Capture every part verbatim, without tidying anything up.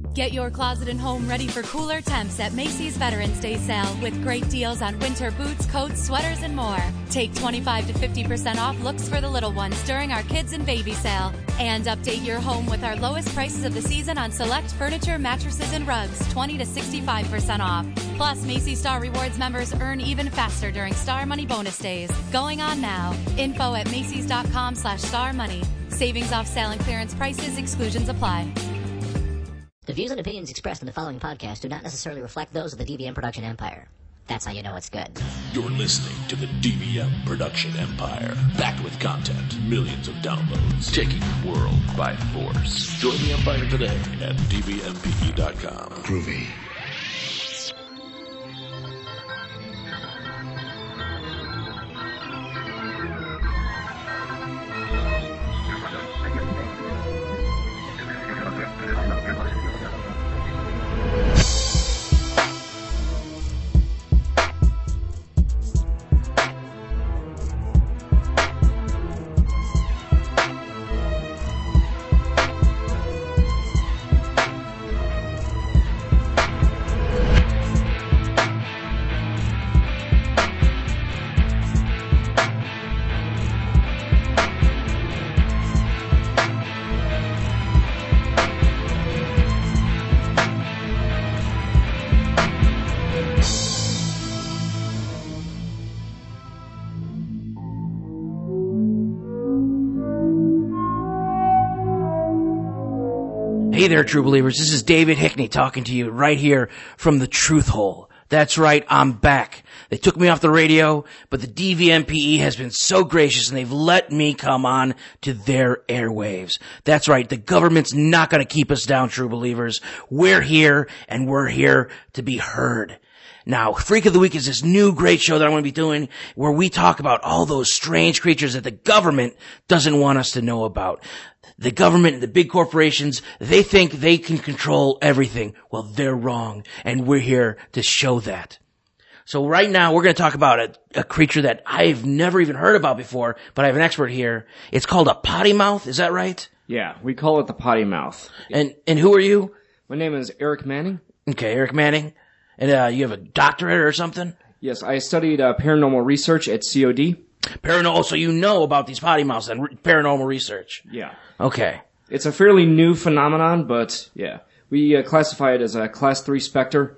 Get your closet and home ready for cooler temps at Macy's Veterans Day sale with great deals on winter boots, coats, sweaters, and more. Take twenty-five to fifty percent off looks for the little ones during our kids and baby sale. And update your home with our lowest prices of the season on select furniture, mattresses, and rugs, twenty to sixty-five percent off. Plus, Macy's Star Rewards members earn even faster during Star Money bonus days. Going on now. Info at Macys.com slash Star Money. Savings off sale and clearance prices. Exclusions apply. The views and opinions expressed in the following podcast do not necessarily reflect those of the D V M Production Empire. That's how you know it's good. You're listening to the D V M Production Empire. Packed with content, millions of downloads, taking the world by force. Join the Empire today at D V M P E dot com. Groovy. Hey there, true believers. This is David Hickney talking to you right here from the Truth Hole. That's right, I'm back. They took me off the radio, but the D V M P E has been so gracious and they've let me come on to their airwaves. That's right, the government's not going to keep us down, true believers. We're here, and we're here to be heard. Now, Freak of the Week is this new great show that I'm going to be doing where we talk about all those strange creatures that the government doesn't want us to know about. The government and the big corporations, they think they can control everything. Well, they're wrong, and we're here to show that. So right now, we're going to talk about a, a creature that I've never even heard about before, but I have an expert here. It's called a potty mouth. Is that right? Yeah, we call it the potty mouth. And and who are you? My name is Eric Manning. Okay, Eric Manning. And uh, you have a doctorate or something? Yes, I studied uh, paranormal research at C O D. Paranormal, so you know about these potty mouths and re- paranormal research. Yeah. Okay. It's a fairly new phenomenon, but yeah. We uh, classify it as a class three specter,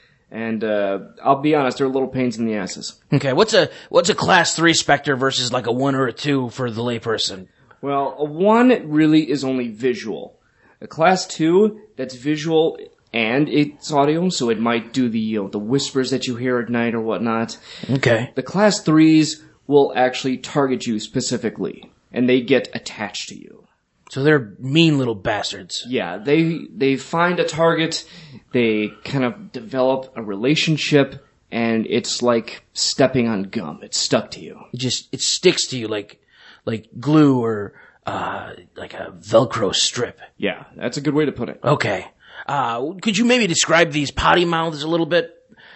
and uh, I'll be honest, they're little pains in the asses. Okay, what's a what's a class three specter versus like a one or a two for the layperson? Well, a one really is only visual. A class two, that's visual and it's audio, so it might do the you know, the whispers that you hear at night or whatnot. Okay. The class threes will actually target you specifically, and they get attached to you. So they're mean little bastards. Yeah, they they find a target, they kind of develop a relationship, and it's like stepping on gum. It's stuck to you. It just it sticks to you like like glue or uh like a Velcro strip. Yeah, that's a good way to put it. Okay. Uh, could you maybe describe these potty mouths a little bit?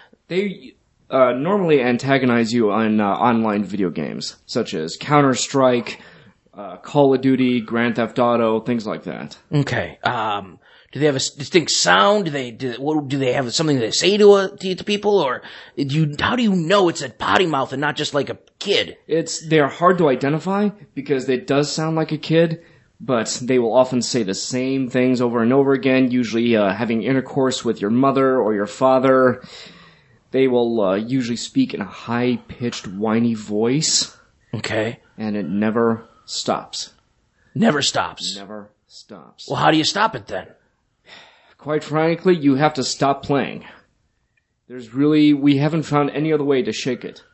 They uh, normally antagonize you on uh, online video games, such as Counter-Strike, uh, Call of Duty, Grand Theft Auto, things like that. Okay. Um, do they have a distinct sound? Do they do, what, do they have something they say to, a, to to people, or do you? How do you know it's a potty mouth and not just like a kid? It's they're hard to identify because it does sound like a kid. But they will often say the same things over and over again, usually uh, having intercourse with your mother or your father. They will uh, usually speak in a high-pitched, whiny voice. Okay. And it never stops. Never stops? Never stops. Well, how do you stop it then? Quite frankly, you have to stop playing. There's really, we haven't found any other way to shake it.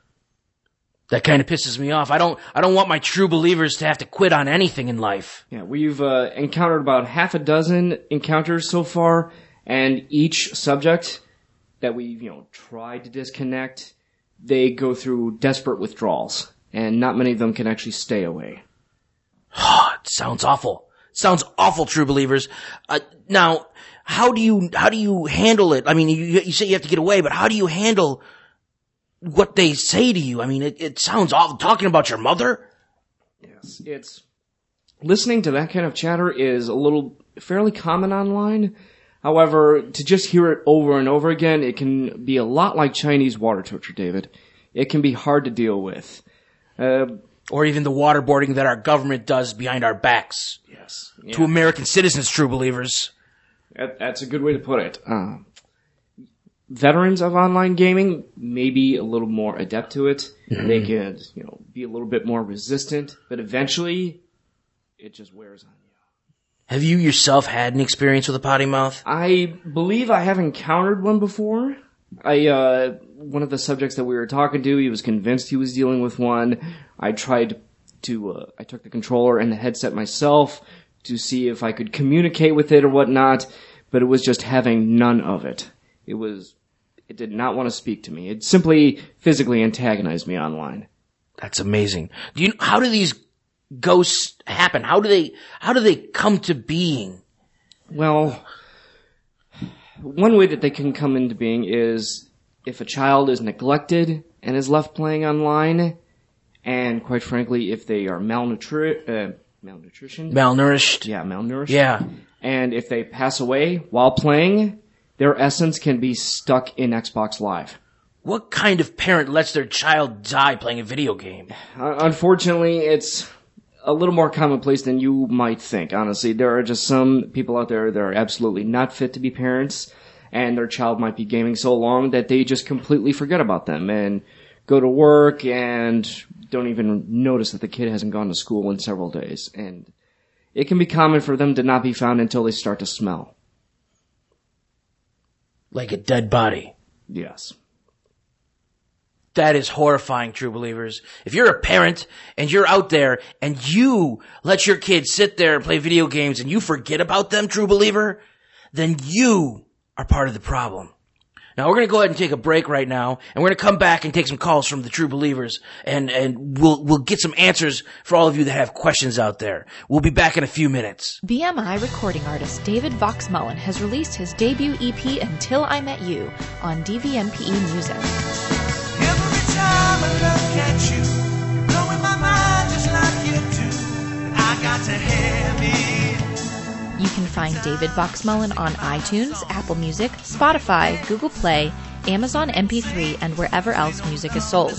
That kind of pisses me off. I don't, I don't want my true believers to have to quit on anything in life. Yeah, we've uh, encountered about half a dozen encounters so far, and each subject that we, you know, tried to disconnect, they go through desperate withdrawals, and not many of them can actually stay away. It sounds awful. It sounds awful, true believers. Uh, now, how do you, how do you handle it? I mean, you, you say you have to get away, but how do you handle what they say to you? I mean, it, it sounds awful. Talking about your mother? Yes, it's... Listening to that kind of chatter is a little fairly common online. However, to just hear it over and over again, it can be a lot like Chinese water torture, David. It can be hard to deal with. Uh, or even the waterboarding that our government does behind our backs. Yes. Yeah. To American citizens, true believers. That, that's a good way to put it. Uh, veterans of online gaming may be a little more adept to it. Mm-hmm. They can, you know, be a little bit more resistant, but eventually, it just wears on you. Have you yourself had an experience with a potty mouth? I believe I have encountered one before. I, uh, one of the subjects that we were talking to, he was convinced he was dealing with one. I tried to, uh, I took the controller and the headset myself to see if I could communicate with it or whatnot, but it was just having none of it. It was, it did not want to speak to me. It simply physically antagonized me online. That's amazing. Do you, how do these ghosts happen? How do they, how do they come to being? Well, one way that they can come into being is if a child is neglected and is left playing online, and quite frankly, if they are malnutri- uh, malnutrition, malnourished, yeah, malnourished, yeah, and if they pass away while playing, their essence can be stuck in Xbox Live. What kind of parent lets their child die playing a video game? Uh, unfortunately, it's a little more commonplace than you might think, honestly. There are just some people out there that are absolutely not fit to be parents, and their child might be gaming so long that they just completely forget about them and go to work and don't even notice that the kid hasn't gone to school in several days. And it can be common for them to not be found until they start to smell. Like a dead body. Yes. That is horrifying, true believers. If you're a parent and you're out there and you let your kids sit there and play video games and you forget about them, true believer, then you are part of the problem. Now we're going to go ahead and take a break right now, and we're going to come back and take some calls from the true believers, and, and we'll, we'll get some answers for all of you that have questions out there. We'll be back in a few minutes. B M I recording artist David Voxmullen has released his debut E P, Until I Met You, on D V M P E Music. Every time I look at you, blowing my mind just like you do, I got to have it. You can find David Voxmullen on iTunes, Apple Music, Spotify, Google Play, Amazon M P three, and wherever else music is sold.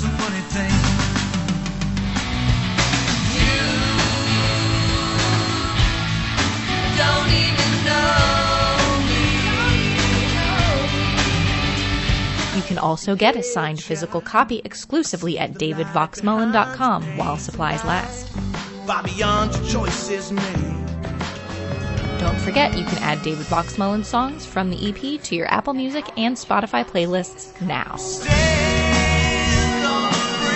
You can also get a signed physical copy exclusively at david voxmullen dot com while supplies last. Far beyond your choices made. Don't forget, you can add David Voxmullen songs from the E P to your Apple Music and Spotify playlists now. Stand on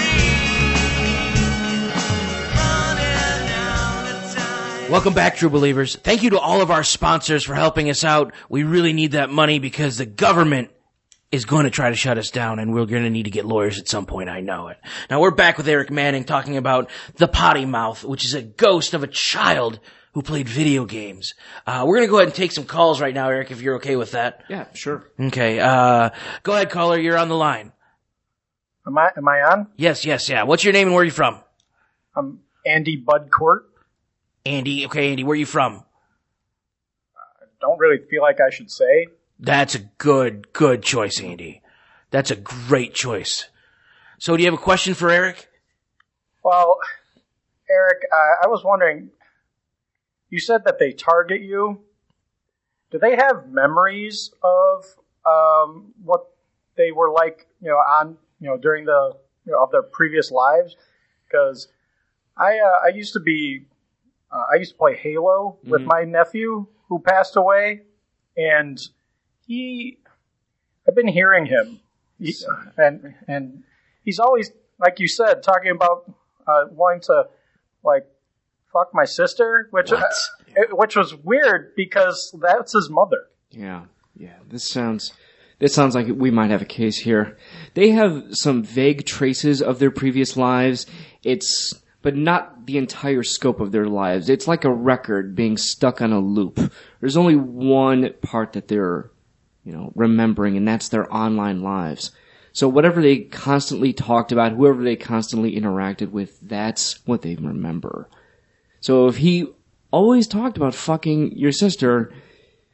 free. Welcome back, true believers. Thank you to all of our sponsors for helping us out. We really need that money because the government is going to try to shut us down, and we're going to need to get lawyers at some point. I know it. Now, we're back with Eric Manning talking about the potty mouth, which is a ghost of a child who played video games. Uh, we're going to go ahead and take some calls right now, Eric, if you're okay with that. Yeah, sure. Okay. Uh, go ahead, caller. You're on the line. Am I, am I on? Yes, yes, yeah. What's your name and where are you from? I'm Andy Budcourt. Andy. Okay, Andy, where are you from? I don't really feel like I should say. That's a good, good choice, Andy. That's a great choice. So do you have a question for Eric? Well, Eric, uh, I was wondering, you said that they target you. Do they have memories of um, what they were like, you know, on, you know, during the, you know, of their previous lives? Because I, uh, I used to be, uh, I used to play Halo with mm-hmm. my nephew who passed away, and he, I've been hearing him, he, and and he's always, like you said, talking about uh, wanting to, like, fuck my sister, which uh, it, which was weird because that's his mother. Yeah, yeah. This sounds, this sounds like we might have a case here. They have some vague traces of their previous lives. It's, but not the entire scope of their lives. It's like a record being stuck on a loop. There's only one part that they're, you know, remembering, and that's their online lives. So whatever they constantly talked about, whoever they constantly interacted with, that's what they remember. So if he always talked about fucking your sister,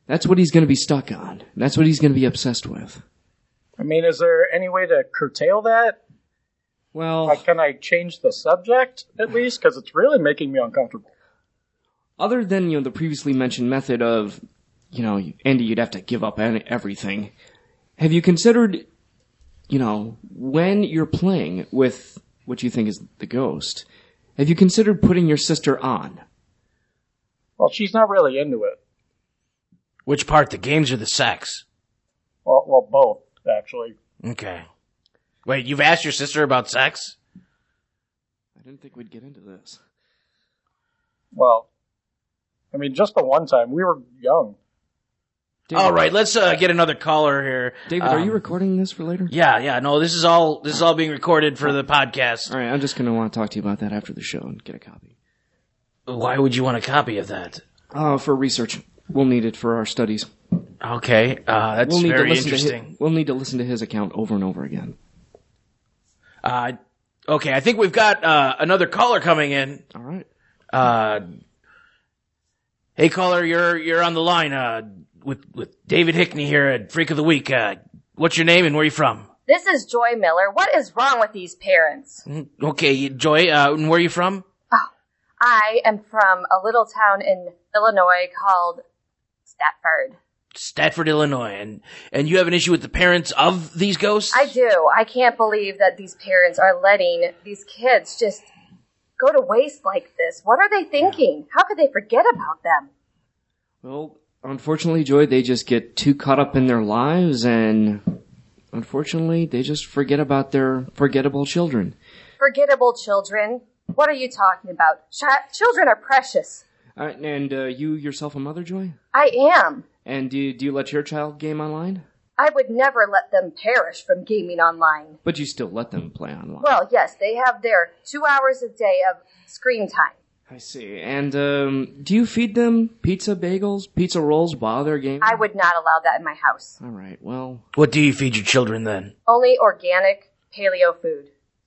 That's what he's going to be stuck on. That's what he's going to be obsessed with. I mean, is there any way to curtail that? Well, Like, can I change the subject, at least? Because it's really making me uncomfortable. other than, you know, the previously mentioned method of, you know, Andy, you'd have to give up any- everything. Have you considered, you know, when you're playing with what you think is the ghost, have you considered putting your sister on? Well, she's not really into it. Which part, the games or the sex? Well, well, both, actually. Okay. Wait, you've asked your sister about sex? I didn't think we'd get into this. Well, I mean, just the one time. We were young. David, All right, let's uh, get another caller here. David, are Um, you recording this for later? Yeah, yeah. No, this is all this is all being recorded for the podcast. All right, I'm just going to want to talk to you about that after the show and get a copy. Why would you want a copy of that? Uh, for research. We'll need it for our studies. Okay, uh, that's We'll need very to listen interesting. To his, we'll need to listen to his account over and over again. Uh, okay, I think we've got uh, another caller coming in. All right. Uh, hey, caller, you're you're on the line uh, with with David Hickney here at Freak of the Week. Uh, what's your name and where are you from? This is Joy Miller. What is wrong with these parents? Okay, Joy, uh, and where are you from? Oh, I am from a little town in Illinois called Stafford. Stafford, Illinois, and and you have an issue with the parents of these ghosts? I do. I can't believe that these parents are letting these kids just go to waste like this. What are they thinking? How could they forget about them? Well, unfortunately, Joy, they just get too caught up in their lives, and unfortunately, they just forget about their forgettable children. Forgettable children? What are you talking about? Ch- children are precious. All right, and uh, you yourself a mother, Joy? I am. And do you, do you let your child game online? I would never let them perish from gaming online. But you still let them play online. Well, yes, they have their two hours a day of screen time. I see. And um, do you feed them pizza bagels, pizza rolls while they're gaming? I would not allow that in my house. All right, well... What do you feed your children then? Only organic paleo food.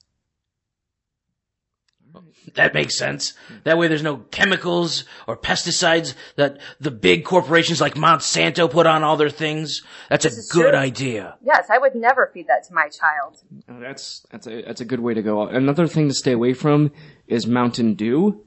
That makes sense. That way there's no chemicals or pesticides that the big corporations like Monsanto put on all their things. That's This a is good true. idea. Yes, I would never feed that to my child. Oh, that's that's a that's a good way to go. Another thing to stay away from is Mountain Dew,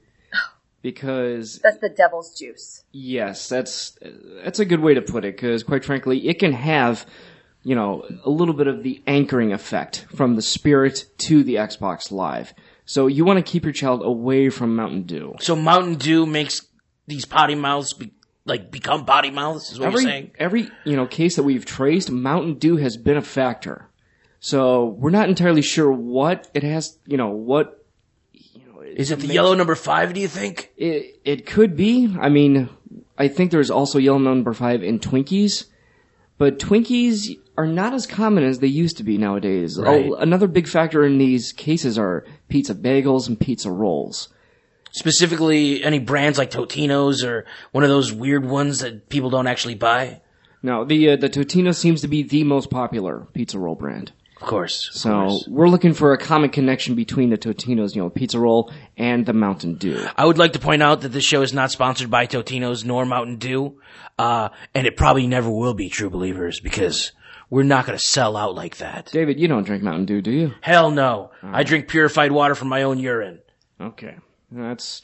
because That's the devil's juice. yes, that's that's a good way to put it. Because quite frankly, it can have, you know, a little bit of the anchoring effect from the spirit to the Xbox Live. So you want to keep your child away from Mountain Dew. So Mountain Dew makes these potty mouths be, like become potty mouths, is what Every you're saying? every you know case that we've traced, Mountain Dew has been a factor. So we're not entirely sure what it has. You know what. You know, Is it the makes- yellow number five, do you think? It it could be. I mean, I think there's also yellow number five in Twinkies, but Twinkies are not as common as they used to be nowadays. Right. Oh, another big factor in these cases are pizza bagels and pizza rolls. Specifically, any brands like Totino's or one of those weird ones that people don't actually buy? No, the uh, the Totino seems to be the most popular pizza roll brand. Of course. Of So course. we're looking for a common connection between the Totino's, you know, pizza roll and the Mountain Dew. I would like to point out that this show is not sponsored by Totino's nor Mountain Dew, uh, and it probably never will be, True Believers, because we're not going to sell out like that. David, you don't drink Mountain Dew, do you? Hell no. I drink purified water from my own urine. Okay. That's...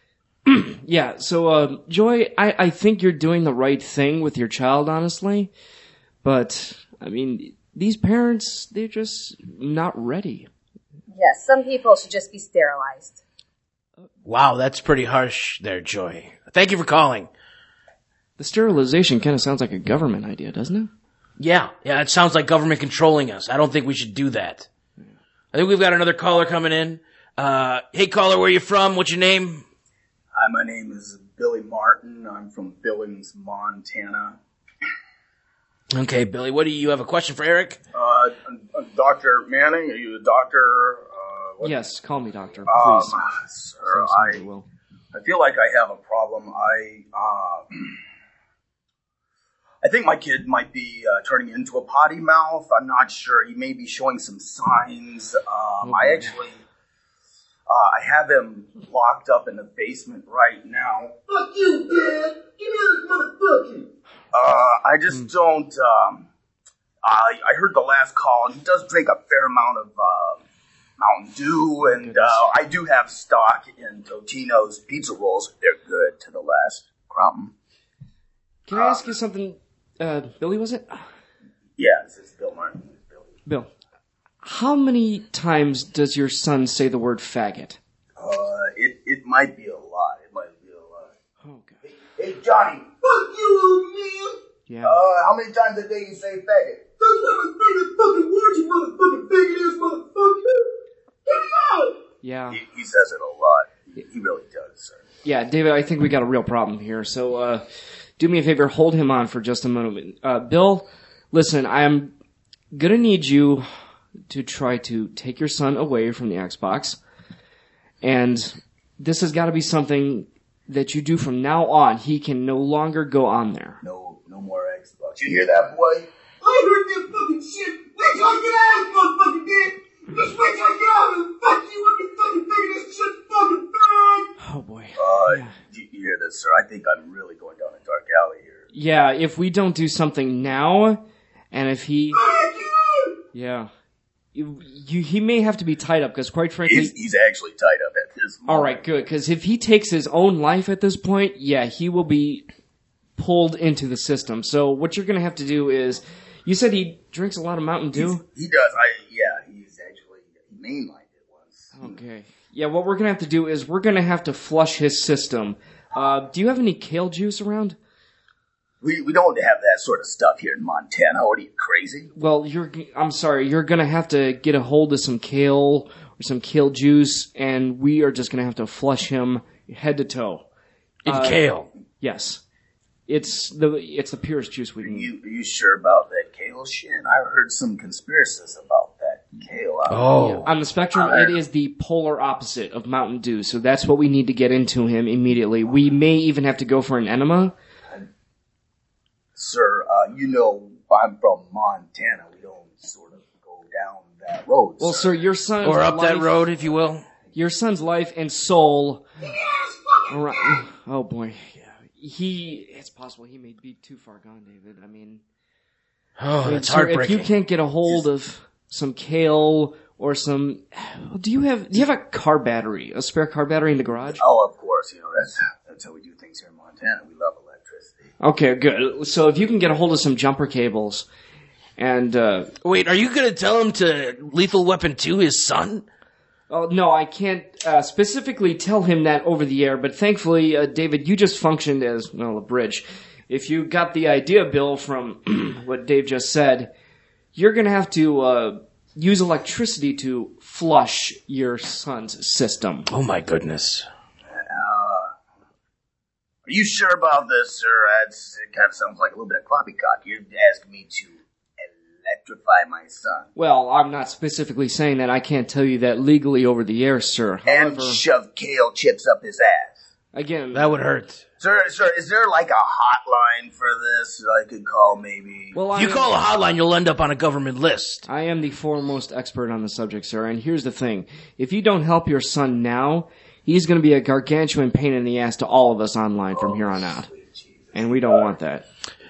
yeah, so, uh, Joy, I, I think you're doing the right thing with your child, honestly. But, I mean, these parents, they're just not ready. Yes, some people should just be sterilized. Wow, that's pretty harsh there, Joy. Thank you for calling. The sterilization kind of sounds like a government idea, doesn't it? Yeah, yeah, it sounds like government controlling us. I don't think we should do that. I think we've got another caller coming in. Uh, hey caller, where you from? What's your name? Hi, my name is Billy Martin. I'm from Billings, Montana. Okay, Billy, what do you, you have a question for Eric? Uh, Doctor Manning, are you a doctor? Uh, what, Yes, call me doctor, um, please. sir, So sorry, I, Will. I feel like I have a problem. I, uh, I think my kid might be uh, turning into a potty mouth. I'm not sure. He may be showing some signs. Um, I actually, uh, I have him locked up in the basement right now. Fuck you, Dad! Give me this motherfucker! Uh, I just don't, um, I, I heard the last call, and he does drink a fair amount of, uh, Mountain Dew, and, uh, I do have stock in Totino's pizza rolls. They're good to the last crumb. Can I ask you something, uh, Billy, was it? Yeah, this is Bill Martin. Bill. Bill, how many times does your son say the word faggot? Uh, it, it might be a lot. It might be a lot. Oh, God. Hey, hey Johnny. Fuck you, old man. Yeah. Uh, how many times a day you say faggot? That's not my favorite fucking word, you motherfucking faggot ass motherfucker. Get me out! Yeah. He, he says it a lot. He, he really does, sir. Yeah, David, I think we got a real problem here. So, uh, do me a favor, hold him on for just a moment. Uh, Bill, listen, I'm gonna need you to try to take your son away from the Xbox. And this has got to be something that you do from now on. He can no longer go on there. No, no more Xbox. You hear that, boy? I heard that fucking shit. Wait till I get out of this motherfucking dick. Just wait till I get out and fuck you up and fucking figure this shit fucking bad. Oh, boy. Uh, yeah. you, you hear this, sir? I think I'm really going down a dark alley here. Yeah, if we don't do something now, and if he... Yeah. You, you, he may have to be tied up, because quite frankly... He's, he's actually tied up at this moment. Alright, good, because if he takes his own life at this point, yeah, he will be pulled into the system. So what you're going to have to do is... You said he drinks a lot of Mountain Dew? He's, he does. I Yeah, he's actually... He mainlined it once. Okay. Yeah, what we're going to have to do is we're going to have to flush his system. Uh, do you have any kale juice around? We we don't have that sort of stuff here in Montana. What are you, crazy? Well, you're, I'm sorry, you're gonna have to get a hold of some kale, or some kale juice, and we are just gonna have to flush him head to toe. In uh, kale? Yes. It's the, it's the purest juice we Are can you, are you sure about that kale shit? I heard some conspiracies about that kale. Oh. Yeah. On the spectrum, it is the polar opposite of Mountain Dew, so that's what we need to get into him immediately. We may even have to go for an enema. Sir, uh, you know, I'm from Montana. We don't sort of go down that road. Well, sir, sir your son's Or up life, that road, if you will. Your son's life and soul. Right. Oh boy, yeah. He. It's possible he may be too far gone, David. I mean, Oh, that's sir, if heartbreaking. you can't get a hold of some kale or some, do you have? Do you have a car battery, a spare car battery in the garage? Oh, of course. You know that's that's how we do things here in Montana. We love electricity. Okay, good. So if you can get a hold of some jumper cables, and uh Wait, are you going to tell him to Lethal Weapon two his son? oh no, I can't uh, specifically tell him that over the air. But thankfully, uh, David, you just functioned as well a bridge. If you got the idea, Bill, from what Dave just said, you're going to have to uh use electricity to flush your son's system. Oh my goodness. Are you sure about this, sir? That's, it kind of sounds like a little bit of poppycock. You're asking me to electrify my son. Well, I'm not specifically saying that. I can't tell you that legally over the air, sir. However, And shove kale chips up his ass. again, That would hurt. Sir, sir, is there like a hotline for this that I could call maybe? well, I If you am- call a hotline, you'll end up on a government list. I am the foremost expert on the subject, sir, and here's the thing. If you don't help your son now, he's going to be a gargantuan pain in the ass to all of us online from here on out. And we don't want that.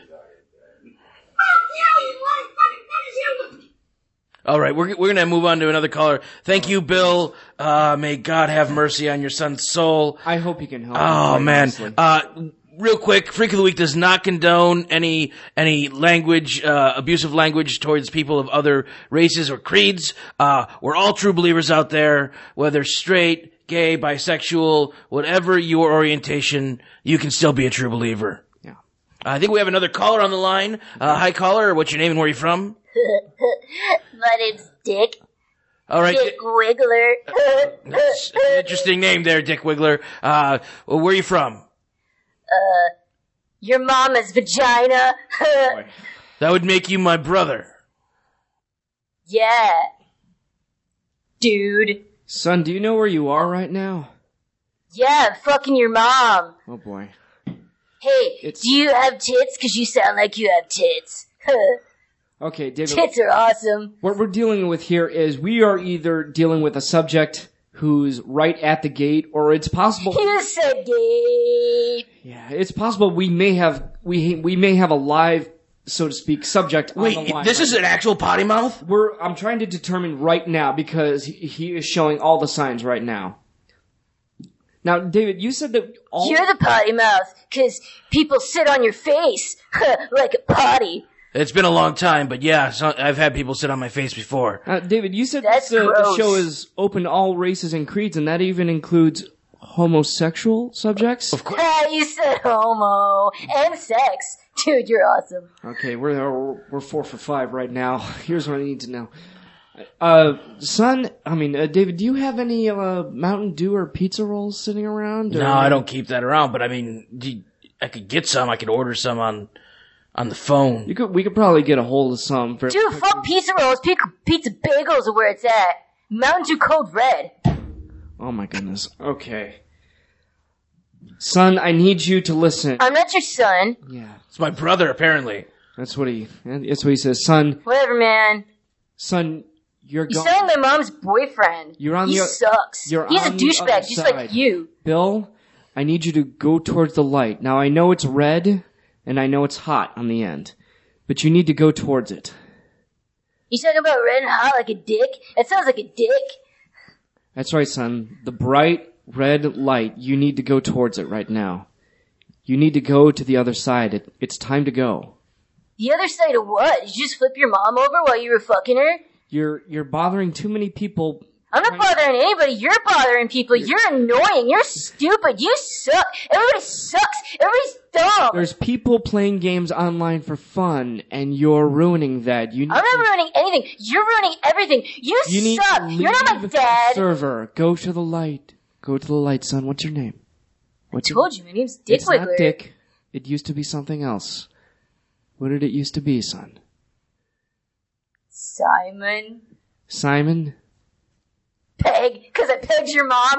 All right, we're we're gonna move on to another caller. Thank you, Bill. Uh, may God have mercy on your son's soul. I hope you can help. Oh him, man. honestly. Uh, real quick, Freak of the Week does not condone any any language, uh, abusive language towards people of other races or creeds. Uh, we're all true believers out there, whether straight, gay, bisexual, whatever your orientation, you can still be a true believer. Yeah. I think we have another caller on the line. Uh, hi, caller. What's your name and where are you from? My name's Dick. All right. Dick Wiggler. That's an interesting name there, Dick Wiggler. Uh, well, where are you from? Uh, your mama's vagina. That would make you my brother. Yeah. Dude. Son, do you know where you are right now? Yeah, I'm fucking your mom. Oh boy. Hey, It's- do you have tits? Cause you sound like you have tits. Okay, David. Tits are awesome. What we're dealing with here is we are either dealing with a subject who's right at the gate, or it's possible. You said gay. Yeah, it's possible we may have we we may have a live, so to speak, subject Wait, on the line. this right is an actual potty mouth? We're I'm trying to determine right now because he, he is showing all the signs right now. Now, David, you said that all... You're the potty mouth, because people sit on your face like a potty. It's been a long time, but yeah, so I've had people sit on my face before. Uh, David, you said That's this, uh, the gross. show is open to all races and creeds, and that even includes homosexual subjects? Of course. Ah, you said homo and sex. Dude, you're awesome. Okay, we're we're four for five right now. Here's what I need to know. Uh, son, I mean, uh, David, do you have any uh, Mountain Dew or pizza rolls sitting around? Or? No, I don't keep that around, but I mean, do- I could get some. I could order some on on the phone. You could, we could probably get a hold of some. For, Dude, fuck pizza rolls. P- pizza bagels are where it's at. Mountain Dew Code Red. Oh my goodness. Okay. Son, I need you to listen. I'm not your son. Yeah. It's my brother, apparently. That's what he, that's what he says. Son, Whatever, man. son, you're You going. sound like my mom's boyfriend. You're on he the o- sucks. you're He's a on the other douchebag, just side. like you. Bill, I need you to go towards the light. Now, I know it's red, and I know it's hot on the end, but you need to go towards it. You talking about red and hot like a dick? That sounds like a dick. That's right, son. The bright red light, you need to go towards it right now. You need to go to the other side. It, it's time to go. The other side of what? Did you just flip your mom over while you were fucking her? You're you're bothering too many people. I'm not bothering anybody. You're bothering people. You're annoying. You're stupid. You suck. Everybody sucks. Everybody's dumb. There's people playing games online for fun, and you're ruining that. You need I'm not to, ruining anything. You're ruining everything. You, you need suck. to leave You're not my the dad. server. Go to the light. Go to the light, son. What's your name? What's I told you, my name's Dick It's Wiggler. not Dick. It used to be something else. What did it used to be, son? Simon. Simon? Peg, because I pegged your mom.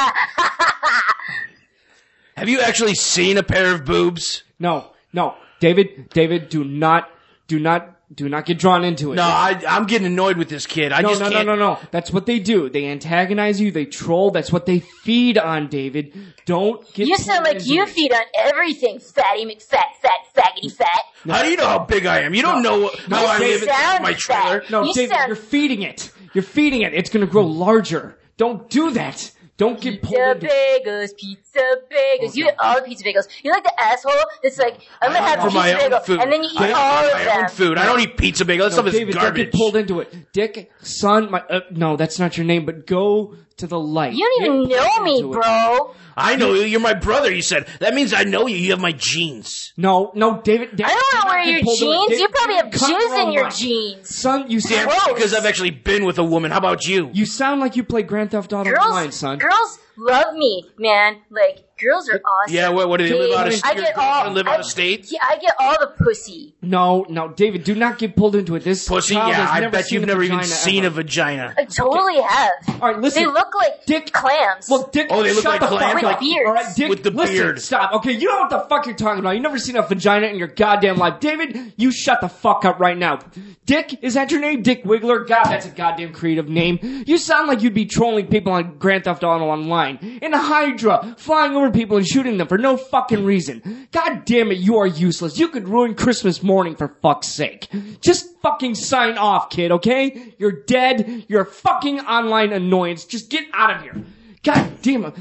Have you actually seen a pair of boobs? No, no. David, David, do not, do not, do not get drawn into it. No, I, I'm getting annoyed with this kid. I no, just no, can't. no, no, no. That's what they do. They antagonize you. They troll. That's what they feed on, David. Don't get You sound pulled like into you it. feed on everything, fatty McFat, fat, faggoty fat. How do you know how big I am? You don't know what, No, how I you live in sound my trailer. fat. No, You David, sound- you're feeding it. You're feeding it. It's gonna grow larger. Don't do that. Don't get pulled Pizza into it. bagels, pizza bagels. You eat all the pizza bagels. You're like the asshole that's like, I'm gonna have a For pizza my own bagel, food. and then you eat I all eat of my them. own food. I don't eat pizza bagel. That No, stuff is David, don't garbage. get pulled into it. Dick, son, my, uh, no, that's not your name, but go to the light. You don't even Get know pulled me, into it. bro. I know you. You're my brother, you said. That means I know you. You have my genes. No, no, David, David I don't do want to not wear get your pulled into it. jeans. David, You probably have cut jizz in wrong your line. jeans. Son, you Yeah, sound, because I've actually been with a woman. How about you? you sound like you play Grand Theft Auto Girls, Online, son. girls love me, man. Like, girls are awesome. Yeah, what, what do they live out of I state? get all, live I, out of state? Yeah, I get all the pussy. No, no, David, do not get pulled into it. This Pussy? child Yeah, has I never bet seen you've a never even vagina seen ever. a vagina. I totally have. All right, listen. They look like Dick clams. Look, Dick, Oh, they look shut like the clams? fuck With up. beards. All right, Dick, With the listen, beard. stop. Okay, you know what the fuck you're talking about. You never seen a vagina in your goddamn life. David, you shut the fuck up right now. Dick, is that your name? Dick Wiggler? God, that's a goddamn creative name. You sound like you'd be trolling people on Grand Theft Auto Online. In a Hydra, flying over people and shooting them for no fucking reason. God damn it, you are useless. You could ruin Christmas morning for fuck's sake. Just fucking sign off, kid, okay? You're dead. You're a fucking online annoyance. Just get out of here. God damn it.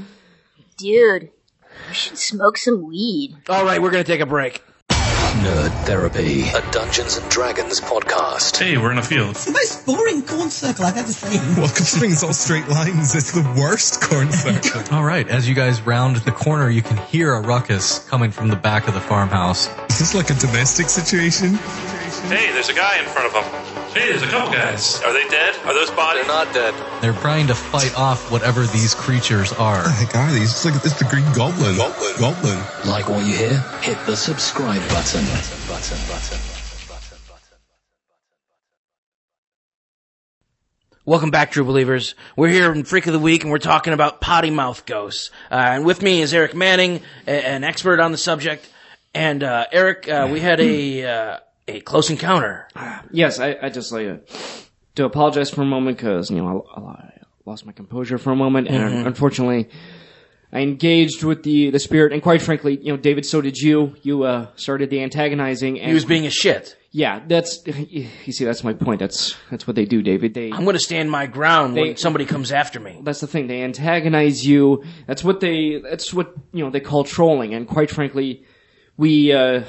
Dude, you should smoke some weed. All right, we're going to take a break. Nerd Therapy, a Dungeons and Dragons podcast. Hey, we're in a field. It's the most boring corn circle I've ever seen. Well, considering it's all straight lines, it's the worst corn circle. All right, as you guys round the corner, you can hear a ruckus coming from the back of the farmhouse. Is this like a domestic situation? Hey, there's a guy in front of them. Hey, there's a couple guys. Are they dead? Are those bodies? They're not dead. They're trying to fight off whatever these creatures are. What the heck are these? It's like it's the Green Goblin. Goblin. Goblin. Like what you hear? Hit the subscribe button. Button, button, button. Welcome back, True Believers. We're here in Freak of the Week, and we're talking about potty mouth ghosts. Uh, and with me is Eric Manning, a- an expert on the subject. And uh, Eric, uh, we had a uh, a close encounter. Yes, I, I just like to, to apologize for a moment because, you know, I, I lost my composure for a moment. And Mhm. unfortunately, I engaged with the, the spirit, and quite frankly, you know, David, so did you. You uh, started the antagonizing. And he was being a shit. Yeah, that's, you see, that's my point. That's that's what they do, David. They I'm going to stand my ground they, when somebody comes after me. That's the thing. They antagonize you. That's what they, that's what, you know, they call trolling. And quite frankly, we, uh,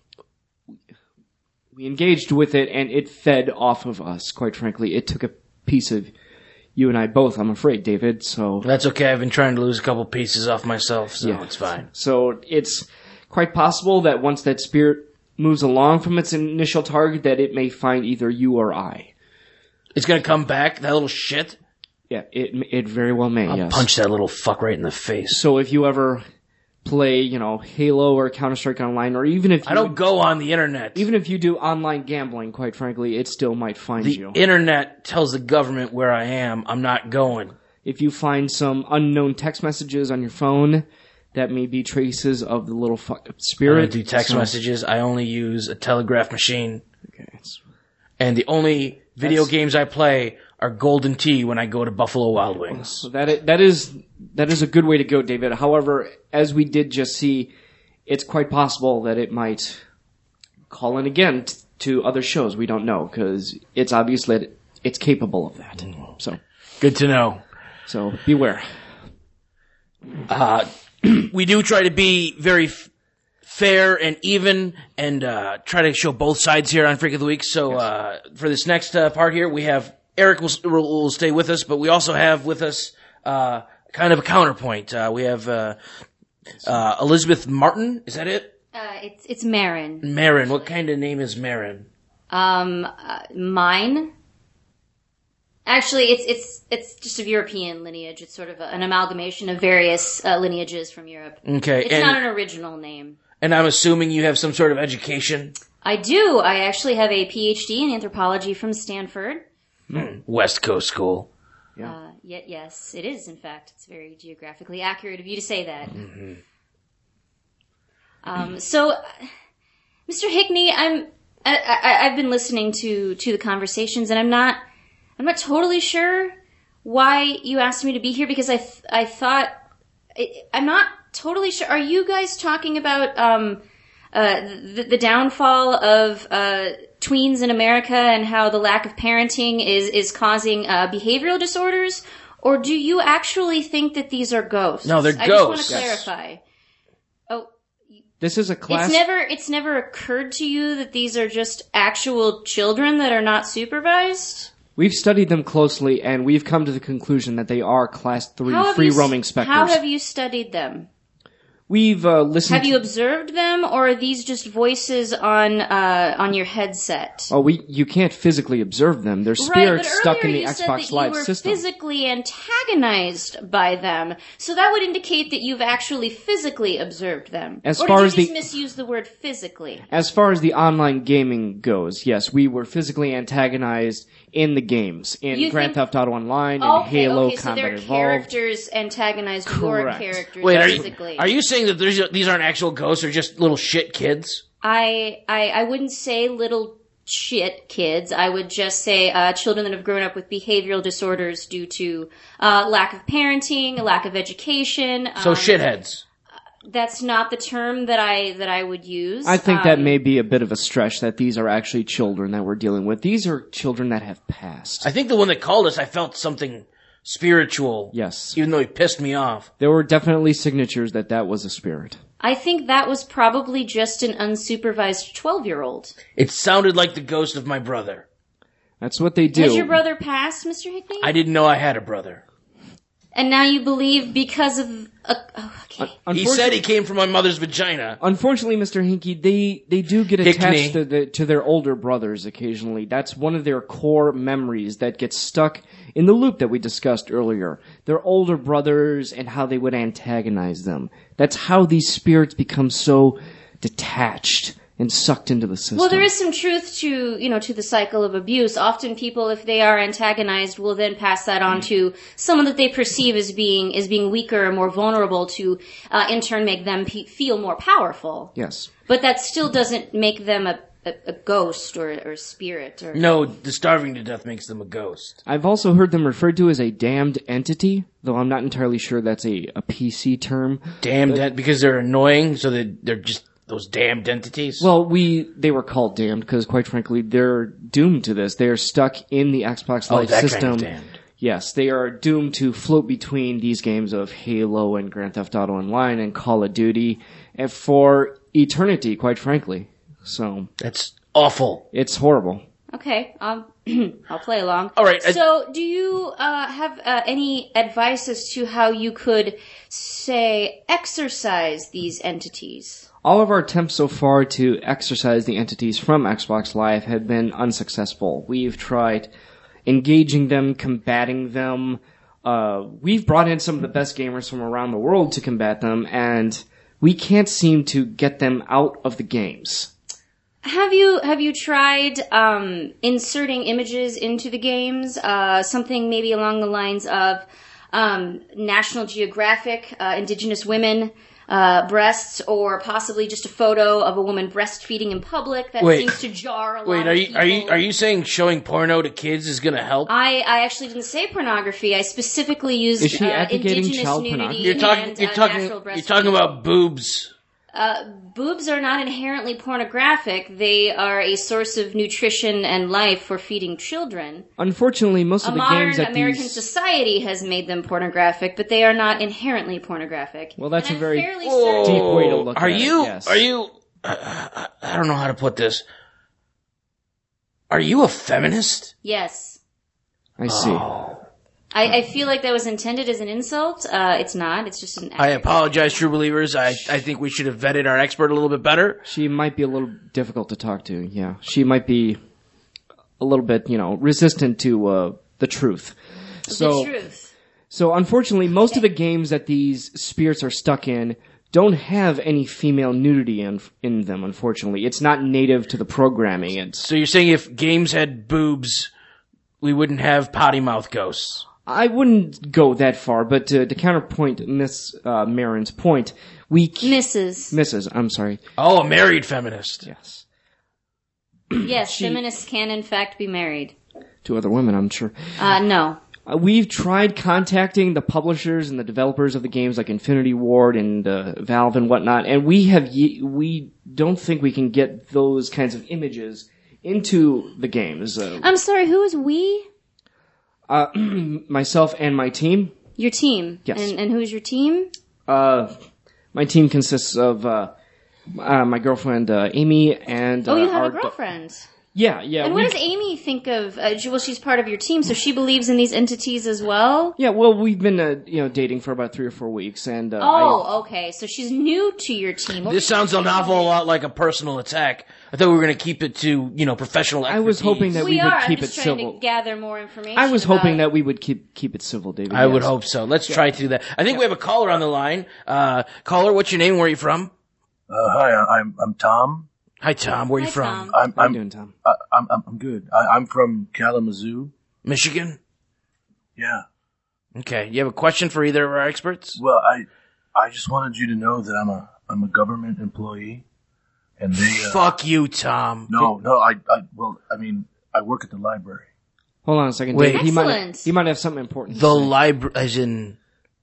we engaged with it, and it fed off of us, quite frankly. It took a piece of you and I both, I'm afraid, David, so... That's okay. I've been trying to lose a couple pieces off myself, so yeah. It's fine. So it's quite possible that once that spirit moves along from its initial target, that it may find either you or I. It's gonna come back, that little shit? Yeah, it it very well may, I'll yes. punch that little fuck right in the face. So if you ever play, you know, Halo or Counter-Strike Online, or even if you... I don't go on the internet. Even if you do online gambling, quite frankly, it still might find the you. The internet tells the government where I am. I'm not going. If you find some unknown text messages on your phone, that may be traces of the little fu- spirit. I don't do text so, messages. I only use a telegraph machine. Okay. And the only video That's, games I play are Golden Tee when I go to Buffalo Wild Wings. So that is, that is that is a good way to go, David. However, as we did just see, it's quite possible that it might call in again t- to other shows. We don't know, because it's obvious that it's capable of that. So good to know. So beware. Uh, we do try to be very f- fair and even, and uh, try to show both sides here on Freak of the Week. So yes. uh, for this next uh, part here, we have Eric will, will, will stay with us, but we also have with us uh, kind of a counterpoint. Uh, we have uh, uh, Elizabeth Martin. Is that it? Uh, it's it's Marin. Marin. What kind of name is Marin? Um, uh, mine. Actually, it's it's it's just of European lineage. It's sort of a, an amalgamation of various uh, lineages from Europe. Okay, it's and, not an original name. And I'm assuming you have some sort of education. I do. I actually have a P H D in anthropology from Stanford. Hmm. West Coast school. Yeah. Uh, yet, yes, it is. In fact, it's very geographically accurate of you to say that. Mm-hmm. Um, so, Mister Hickney, I'm I, I, I've been listening to to the conversations, and I'm not I'm not totally sure why you asked me to be here, because I th- I thought I'm not totally sure. Are you guys talking about um uh the, the downfall of uh tweens in America and how the lack of parenting is is causing uh behavioral disorders, or do you actually think that these are ghosts? No, they're I ghosts. just want to clarify. Yes. Oh, this is a class. It's never it's never occurred to you that these are just actual children that are not supervised? We've studied them closely, and we've come to the conclusion that they are Class three How have free you s- roaming specters. How have you studied them? We've uh, listened. Have you observed them, or are these just voices on uh, on your headset? Oh, we you can't physically observe them. They're spirits right, but stuck in the you Xbox said that Live you were system. physically antagonized by them, so that would indicate that you've actually physically observed them. As or far did as you just the- misuse the word physically? As far as the online gaming goes, yes, we were physically antagonized in the games, in You Grand think- Theft Auto Online, in Okay, Halo, okay, so Combat their Evolved. characters antagonized your Correct. characters Wait, are you, physically. are you saying that there's, these aren't actual ghosts, or just little shit kids? I, I I wouldn't say little shit kids. I would just say uh, children that have grown up with behavioral disorders due to uh, lack of parenting, a lack of education. So um, shitheads. That's not the term that I that I would use. I think that Um, may be a bit of a stretch, that these are actually children that we're dealing with. These are children that have passed. I think the one that called us, I felt something spiritual. Yes. Even though he pissed me off. There were definitely signatures that that was a spirit. I think that was probably just an unsupervised twelve-year-old. It sounded like the ghost of my brother. That's what they do. Has your brother passed, Mister Hickney? I didn't know I had a brother. And now you believe because of... A, oh, okay. He said he came from my mother's vagina. Unfortunately, Mister Hinky, they, they do get Hickney. attached to, the, to their older brothers occasionally. That's one of their core memories that gets stuck in the loop that we discussed earlier. Their older brothers and how they would antagonize them. That's how these spirits become so detached and sucked into the system. Well, there is some truth to, you know, to the cycle of abuse. Often people, if they are antagonized, will then pass that on to someone that they perceive as being, as being weaker or more vulnerable to, uh, in turn make them pe- feel more powerful. Yes. But that still doesn't make them a, a, a ghost or, or a spirit. Or No, the starving to death makes them a ghost. I've also heard them referred to as a damned entity, though I'm not entirely sure that's a, a P C term. Damned But- en- because they're annoying, so that they're just those damned entities. Well, we they were called damned because, quite frankly, they're doomed to this. They are stuck in the Xbox Oh, Live that kind of system. damned. Yes, they are doomed to float between these games of Halo and Grand Theft Auto Online and Call of Duty, and for eternity, quite frankly. So that's awful. It's horrible. Okay, um, I'll play along. All right. I- So, do you uh, have uh, any advice as to how you could, say, exorcise these entities? All of our attempts so far to exorcise the entities from Xbox Live have been unsuccessful. We've tried engaging them, combating them. Uh, we've brought in some of the best gamers from around the world to combat them, and we can't seem to get them out of the games. Have you have you tried um, inserting images into the games? Uh, something maybe along the lines of um, National Geographic, uh, Indigenous women. Uh, breasts, or possibly just a photo of a woman breastfeeding in public. That Wait. seems to jar a lot Wait, of are you people. are you are you saying showing porno to kids is going to help? I, I actually didn't say pornography. I specifically used Is she uh, advocating indigenous child nudity pornography? You're talking and, you're uh, talking natural you're talking breastfeeding. about boobs. Uh, boobs are not inherently pornographic. They are a source of nutrition and life for feeding children. Unfortunately, most A of the modern games that American these... society has made them pornographic, but they are not inherently pornographic. Well, that's And a I'm very fairly deep certain- way to look Are at you it, yes. are you I, I, I don't know how to put this. Are you a feminist? Yes. I see. I, I feel like that was intended as an insult. Uh, it's not. It's just an I apologize, true believers. I, I think we should have vetted our expert a little bit better. She might be a little difficult to talk to, yeah. She might be a little bit, you know, resistant to uh, the truth. So, the truth. So unfortunately, most of the games that these spirits are stuck in don't have any female nudity in, in them, unfortunately. It's not native to the programming. It's, So you're saying if games had boobs, we wouldn't have potty mouth ghosts? I wouldn't go that far, but to, to counterpoint Miss uh, Marin's point, we... Missus Missus, I'm sorry. Oh, a married feminist. Yes. Yes, She- feminists can in fact be married. To other women, I'm sure. Uh, no. Uh, we've tried contacting the publishers and the developers of the games like Infinity Ward and uh, Valve and whatnot, and we have ye- we don't think we can get those kinds of images into the games. Uh, I'm sorry, who is we? uh, myself and my team. Your team. Yes. And, and who's your team? Uh, my team consists of uh, uh, my girlfriend uh, Amy and uh, Oh, you have our a girlfriend. Yeah, yeah. and we- what does Amy think of? Uh, she- well, she's part of your team, so she believes in these entities as well. Yeah, well, we've been uh, you know dating for about three or four weeks, and uh, I, Oh, okay. So she's new to your team. This sounds an awful lot like a personal attack. I thought we were going to keep it to, you know, professional expertise. I was hoping that we, we would are. keep I'm just it trying civil. to gather more information. I was about hoping it. that we would keep keep it civil, David. I would yes. hope so. Let's Yeah. try to do that. I think we have a caller on the line. Uh, caller, what's your name? Where are you from? Uh, hi, I'm I'm Tom. Hi, Tom. Where are you Hi, from? Tom. I'm How you I'm doing, Tom? I, I'm I'm I'm good. I, I'm from Kalamazoo. Michigan? Yeah. Okay. You have a question for either of our experts? Well, I I just wanted you to know that I'm a I'm a government employee, and they uh, Fuck you, Tom. no no I I well I mean I work at the library. Hold on a second, Wait. David. He might Excellent. he might have something important. to The say. library, as in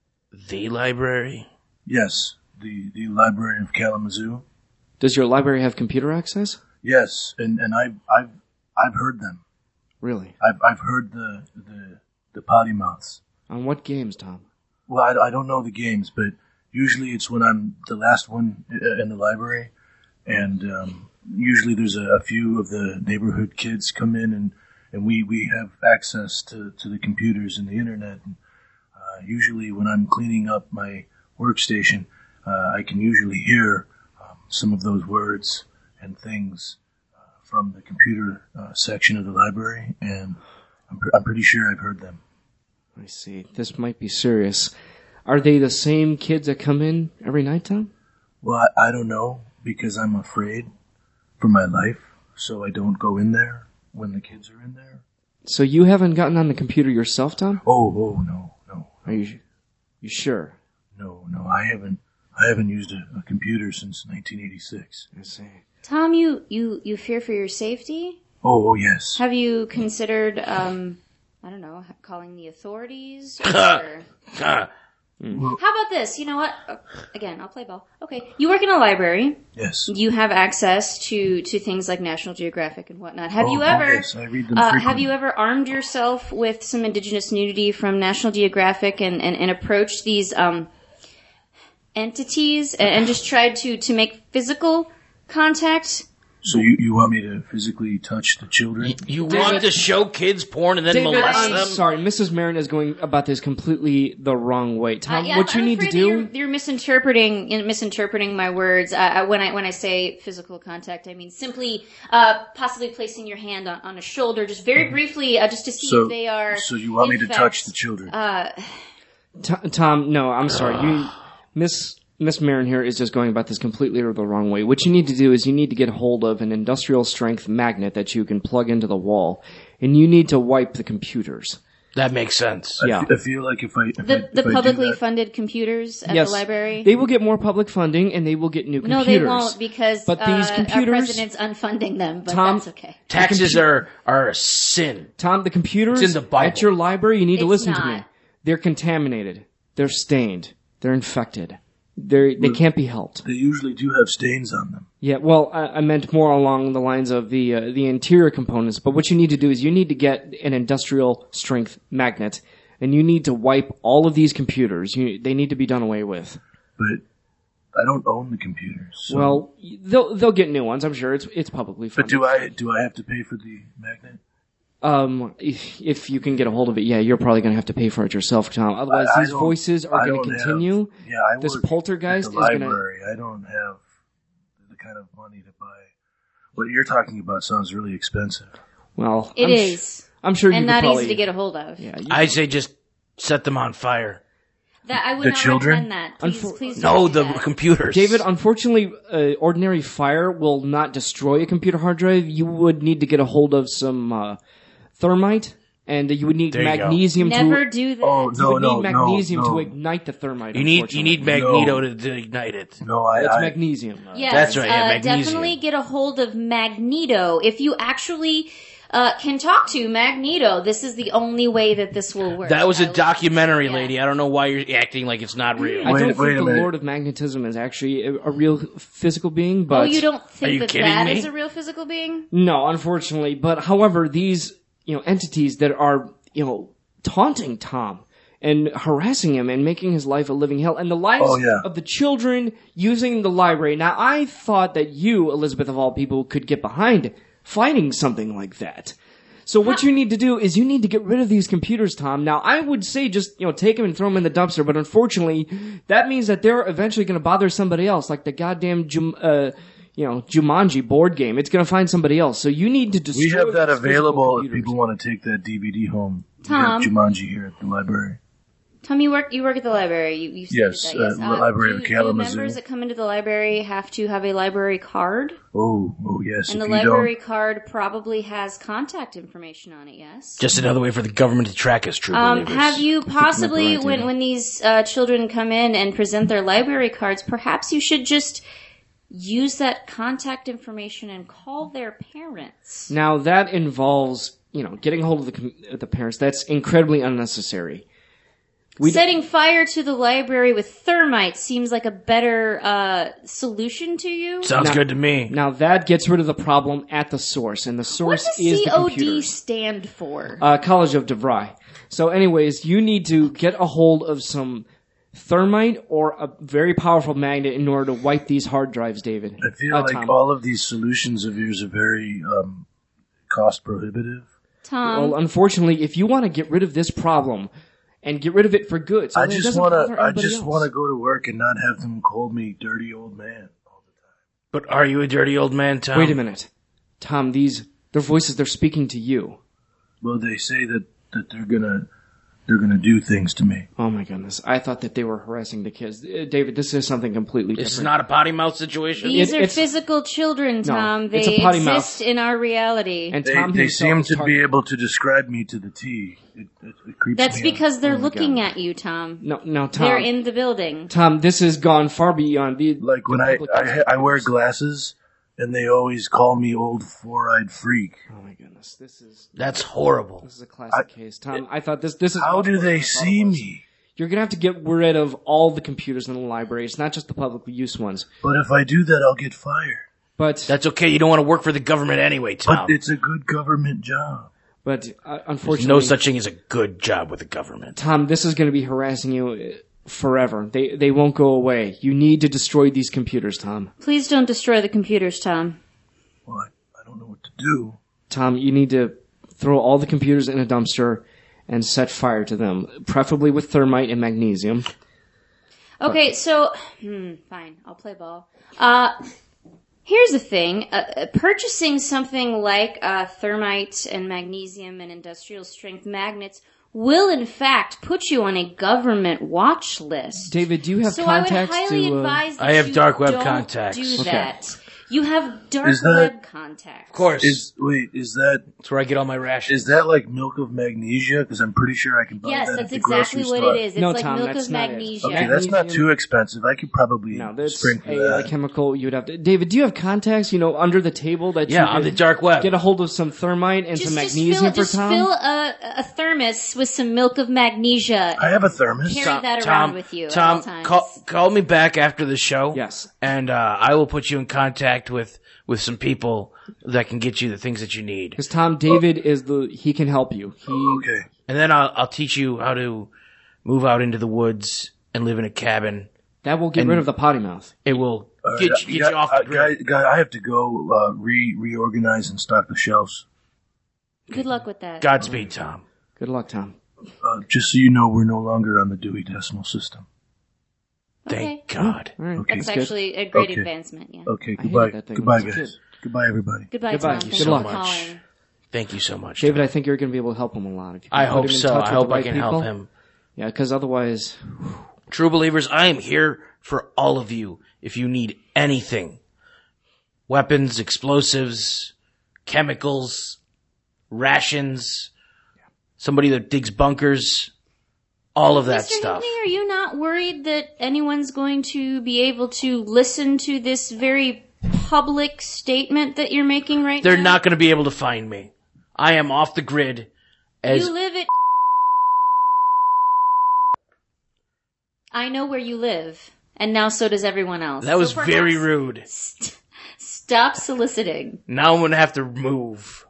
the library? Yes, the the library of Kalamazoo. Does your library have computer access? Yes, and and I've I've I've heard them. Really? I've I've heard the the the potty mouths. On what games, Tom? Well, I, I don't know the games, but usually it's when I'm the last one i- in the library, and um, usually there's a, a few of the neighborhood kids come in, and, and we, we have access to, to the computers and the internet. And, uh, usually when I'm cleaning up my workstation, uh, I can usually hear um, some of those words and things uh, from the computer uh, section of the library, and I'm, pr- I'm pretty sure I've heard them. I see. This might be serious. Are they the same kids that come in every night, Tom? Well, I, I don't know, because I'm afraid for my life, so I don't go in there when the kids are in there. So you haven't gotten on the computer yourself, Tom? Oh, oh, no, no, Are you you sure? no, no, I haven't, I haven't used a, a computer since nineteen eighty-six. I see. Tom, you, you, you fear for your safety? Oh, oh yes. Have you considered, um, I don't know, calling the authorities? Or... How about this? You know what? Uh, again, I'll play ball. Okay. You work in a library. Yes. You have access to, to things like National Geographic and whatnot. Have oh, you ever, oh, yes, I read them uh, frequently. have you ever armed yourself with some indigenous nudity from National Geographic and, and, and approached these, um, entities and, and just tried to, to make physical contact? So you, you want me to physically touch the children? You, you want to show kids porn and then David, molest I'm them? sorry, Missus Marin is going about this completely the wrong way. Tom, Uh, yeah, what I'm you need to afraid do... You're, you're misinterpreting misinterpreting my words. Uh, when I when I say physical contact, I mean simply uh, possibly placing your hand on, on a shoulder, just very briefly, uh, just to see So- if they are. so you want me in to fact, touch the children? Uh, T- Tom, no, I'm sorry. You, Miss Miss Marin here is just going about this completely the wrong way. What you need to do is you need to get hold of an industrial strength magnet that you can plug into the wall, and you need to wipe the computers. That makes sense. Yeah. I feel like if I... If the I, the if I do publicly that- funded computers at yes, the library. they will get more public funding, and they will get new no, computers. they won't because But these uh, computers- our president's unfunding them. But Tom, that's okay. Taxes are, are a sin. Tom, the computers It's in the Bible. at your library, you need to It's listen to not. me. They're contaminated. They're stained. They're infected. They're, they can't be helped. They usually do have stains on them. Yeah, well, I, I meant more along the lines of the uh, the interior components. But what you need to do is you need to get an industrial strength magnet, and you need to wipe all of these computers. You, they need to be done away with. But I don't own the computers. So. Well, they'll they'll get new ones. I'm sure it's it's publicly But funded. do I do I have to pay for the magnet? Um, if, if you can get a hold of it, yeah, you're probably going to have to pay for it yourself, Tom. Otherwise, I- I these don't- voices are I going to don't continue. Have, yeah, I This work poltergeist at the is going to. library. I don't have the kind of money to buy. What you're talking about sounds really expensive. Well, It I'm is. Sh- I'm sure you and could not probably, easy to get a hold of. Yeah, you, I say just set them on fire. That I would The not children? recommend that. Please, Unfor- please No, don't do the that. computers. David, unfortunately, uh, ordinary fire will not destroy a computer hard drive. You would need to get a hold of some uh, thermite, and you would need There you go. magnesium Never to. do that. Oh You no would no need magnesium no, to no. ignite the thermite. You need you need unfortunately. Magneto No. to, to ignite it. No, I. That's I magnesium. Uh, Yes, That's right, yeah, uh, magnesium. definitely get a hold of Magneto. If you actually uh, can talk to Magneto, this is the only way that this will work. That was a I- documentary, yeah. lady. I don't know why you're acting like it's not real. I Wait- don't wait think a the minute. Lord of Magnetism is actually a, a real physical being, but Oh, you don't think you that kidding that me? is a real physical being? no, unfortunately. But however, these you know entities that are you know taunting Tom and harassing him and making his life a living hell, and the lives Oh, yeah. of the children using the library. Now, I thought that you, Elizabeth of all people, could get behind fighting something like that. So what you need to do is you need to get rid of these computers, Tom. Now, I would say just, you know, take them and throw them in the dumpster, but unfortunately, that means that they're eventually going to bother somebody else, like the goddamn, Jum- uh, you know, Jumanji board game. It's going to find somebody else. So you need to destroy we have that these physical available if computers. people want to take that D V D home. Tom? We have Jumanji here at the library. Tom, you work you work at the library. You, you Yes, stated that, uh, the library do, of do Kalamazoo. members that come into the library have to have a library card? Oh, oh yes. And if the you library don't, card probably has contact information on it, yes? Just another way for the government to track us, true Um, believers. have you possibly, right, when, David. when these uh, children come in and present their library cards, perhaps you should just use that contact information and call their parents? Now that involves, you know, getting hold of the com- the parents. That's incredibly unnecessary. We d- Setting fire to the library with thermite seems like a better uh, solution to you? Sounds Now- good to me. Now that gets rid of the problem at the source, and the What source does is C the O D computers. stand for? Uh, College of DeVry. So anyways, you need to get a hold of some thermite or a very powerful magnet in order to wipe these hard drives, David. I feel Uh, like Tom. all of these solutions of yours are very um, cost prohibitive. Tom? Well, unfortunately, if you want to get rid of this problem and get rid of it for good, so I that it just doesn't want bother to. I anybody just else. want to go to work and not have them call me dirty old man. But are you a dirty old man, Tom? Wait a minute, Tom. These their voices. They're speaking to you. Well, they say that, that they're gonna they're gonna do things to me. Oh my goodness! I thought that they were harassing the kids. Uh, David, this is something completely This different. is not a potty mouth situation. These It- are it's- physical children, Tom. it's a they potty exist mouth. in our reality. And They, Tom they himself seem is to talk- be able to describe me to the T. It, it, it creeps That's me out. because they're Oh my looking God. at you, Tom. No, no, Tom. They're in the building. Tom, this has gone far beyond the Like when the I, public- I I wear glasses, and they always call me old four-eyed freak. Oh my goodness, this is That's horrible. This is a classic I, case, Tom. I thought this. This is how do they see me? You're gonna have to get rid of all the computers in the library. It's not just the public use ones. But if I do that, I'll get fired. But that's okay. You don't want to work for the government anyway, Tom. But it's a good government job. But uh, unfortunately, there's no such thing as a good job with the government. Tom, this is going to be harassing you forever. They they won't go away. You need to destroy these computers, Tom. Please don't destroy the computers, Tom. Well, I, I don't know what to do. Tom, you need to throw all the computers in a dumpster and set fire to them, preferably with thermite and magnesium. Okay, so hmm, fine, I'll play ball. Uh, here's the thing: uh, purchasing something like uh, thermite and magnesium and industrial strength magnets will, in fact, put you on a government watch list. David, do you have so contacts I would highly to? Uh... advise that I have you dark web don't contacts. Do Okay. that. You have dark Is that- web contacts. Of course. Is wait, is that That's where I get all my rations. is that like milk of magnesia? Because I'm pretty sure I can buy Yes, that that's at the exactly grocery what store. it is. It's No, like Tom, milk that's of not it. magnesia. Okay, that's not too expensive. I could probably No, that's spring for a that. uh, chemical you'd have to. David, do you have contacts? You know, under the table that Yeah, you on could the dark web. Get a hold of some thermite and Just, some just magnesium fill, for just Tom. fill a, a thermos with some milk of magnesia. I have a thermos. Carry Tom, that Tom, around with you Tom, at all times. call, call me back after the show. Yes. And uh, I will put you in contact with, with some people that can get you the things that you need. Because Tom, David is the he can help you. He Okay. And then I'll, I'll teach you how to move out into the woods and live in a cabin. that will get And- rid of the potty mouth. It will All get, right, you, get got- you off uh, the grid. guy, guy, I have to go uh, re reorganize and stock the shelves. Good luck with that. Godspeed, Tom. Good luck, Tom. Uh, just so you know, we're no longer on the Dewey Decimal System. Thank Okay. God. All right. Okay. That's good. actually a great Okay. advancement, yeah. Okay. I hated Goodbye. that thing Goodbye, when I was a guys. kid. Goodbye, everybody. Goodbye, Goodbye. Tom. Thank Thank you you so for much. calling. Thank you so much. David, Tom. I think you're going to be able to help him a lot. If you I put hope him in so. touch I with hope the I right can people. help him. Yeah, because otherwise, True believers, I am here for all of you. If you need anything, weapons, explosives, chemicals, rations, somebody that digs bunkers, all of that Mister stuff. Hickney, are you not worried that anyone's going to be able to listen to this very public statement that you're making right They're now? not going to be able to find me. I am off the grid as You live at... I know where you live, and now so does everyone else. that was So perhaps very rude. st- stop soliciting. Now I'm going to have to move.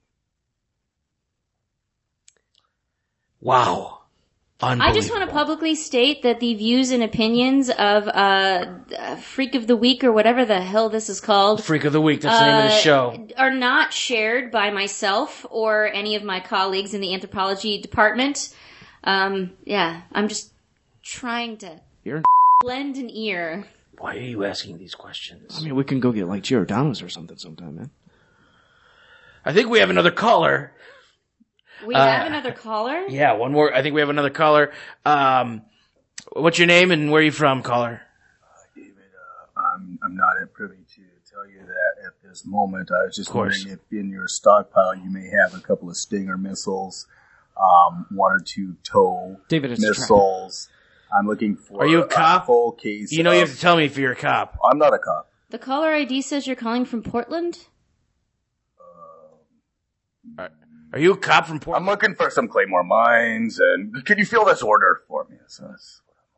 Wow. I just want to publicly state that the views and opinions of uh, Freak of the Week or whatever the hell this is called Freak of the Week, that's the name of the uh, show. are not shared by myself or any of my colleagues in the anthropology department. Um, yeah, I'm just trying to you're. lend an ear. Why are you asking these questions? I mean, we can go get like Giordano's or something sometime, man. I think we have another caller. We Uh, have another caller? Yeah, one more. I think we have another caller. Um, what's your name and where are you from, caller? I'm, I'm not at privy to tell you that at this moment. I was just Of course. wondering if in your stockpile you may have a couple of Stinger missiles, um, one or two TOW David, it's a trap. missiles. I'm looking for Are you a cop? full case. You know of, you have to tell me if you're a cop. I'm not a cop. The caller I D says you're calling from Portland? Are, are you a cop from Portland? I'm looking for some Claymore mines, and can you fill this order for me? So that's-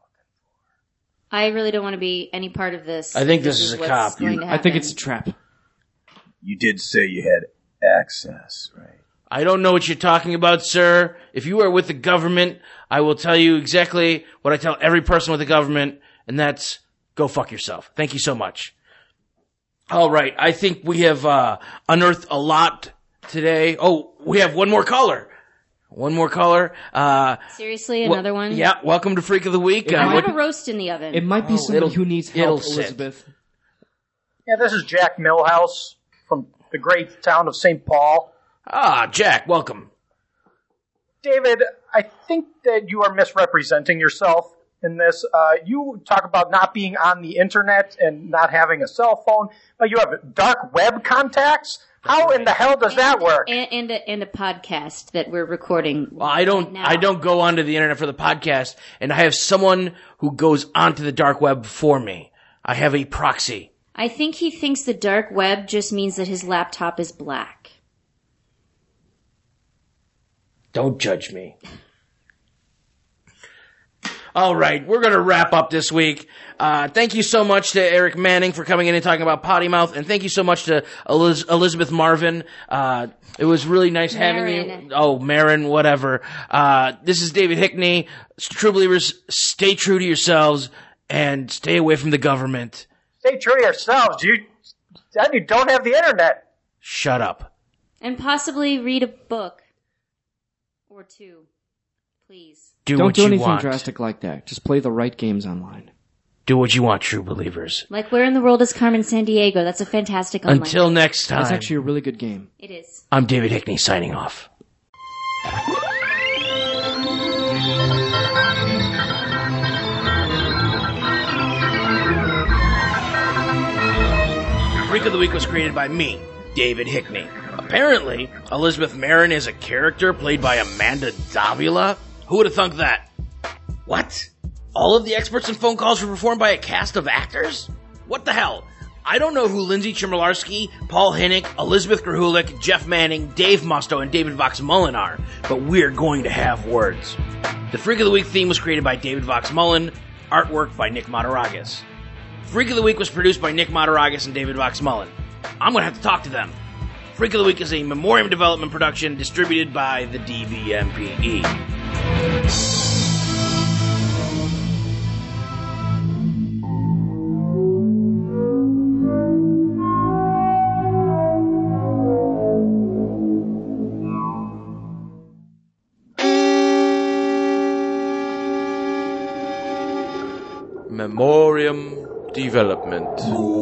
I really don't want to be any part of this. I think this is a what's cop. going You- to I think happen. it's a trap. You did say you had access, right? I don't know what you're talking about, sir. If you are with the government, I will tell you exactly what I tell every person with the government, and that's go fuck yourself. Thank you so much. All right. I think we have uh, unearthed a lot today. Oh, we have one more caller. One more caller. Uh, Seriously, wel- another one? Yeah. Welcome to Freak of the Week. I Uh, have what- a roast in the oven. It might be Oh, somebody it'll- who needs it'll help, sit. Elizabeth. Yeah, this is Jack Millhouse from the great town of Saint Paul. ah, Jack, welcome. David, I think that you are misrepresenting yourself in this. Uh, you talk about not being on the internet and not having a cell phone, but you have dark web contacts? How in the hell does that work? And, and, a, and a podcast that we're recording. Well, I don't. right now. I don't go onto the internet for the podcast, and I have someone who goes onto the dark web for me. I have a proxy. I think he thinks the dark web just means that his laptop is black. Don't judge me. All right, we're going to wrap up this week. Uh, thank you so much to Eric Manning for coming in and talking about Potty Mouth, and thank you so much to Eliz- Elizabeth Marvin. Uh, it was really nice Marin. having you. Oh, Marin, whatever. Uh, this is David Hickney. True Believers, stay true to yourselves and stay away from the government. Stay true to yourselves. You, and you don't have the internet. Shut up. And possibly read a book. Or two. Please. Do Don't what do you anything want. drastic like that. Just play the right games online. Do what you want, True Believers. Like, where in the world is Carmen Sandiego? That's a fantastic online Until game. next time. That's actually a really good game. It is. I'm David Hickney signing off. Freak of the Week was created by me, David Hickney. Apparently, Elizabeth Marin is a character played by Amanda Davila? Who would have thunk that? What? All of the experts and phone calls were performed by a cast of actors? What the hell? I don't know who Lindsay Chmielewski, Paul Hinnick, Elizabeth Grahulik, Jeff Manning, Dave Musto, and David Vox Mullen are, but we're going to have words. The Freak of the Week theme was created by David Vox Mullen, artwork by Nick Mataragas. Freak of the Week was produced by Nick Mataragas and David Vox Mullen. I'm going to have to talk to them. Freak of the Week is a Memoriam Development production distributed by the D V M P E. Memoriam Development.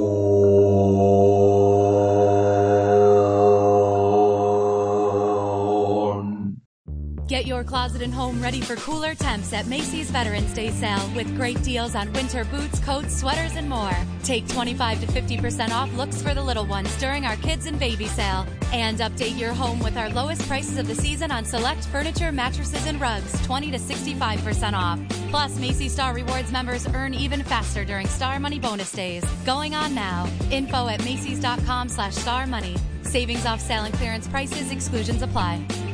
Get your closet and home ready for cooler temps at Macy's Veterans Day sale with great deals on winter boots, coats, sweaters, and more. Take twenty-five to fifty percent off looks for the little ones during our kids and baby sale. And update your home with our lowest prices of the season on select furniture, mattresses, and rugs, twenty to sixty-five percent off. Plus, Macy's Star Rewards members earn even faster during Star Money bonus days. Going on now. Info at Macys.com slash Star Money. Savings off sale and clearance prices. Exclusions apply.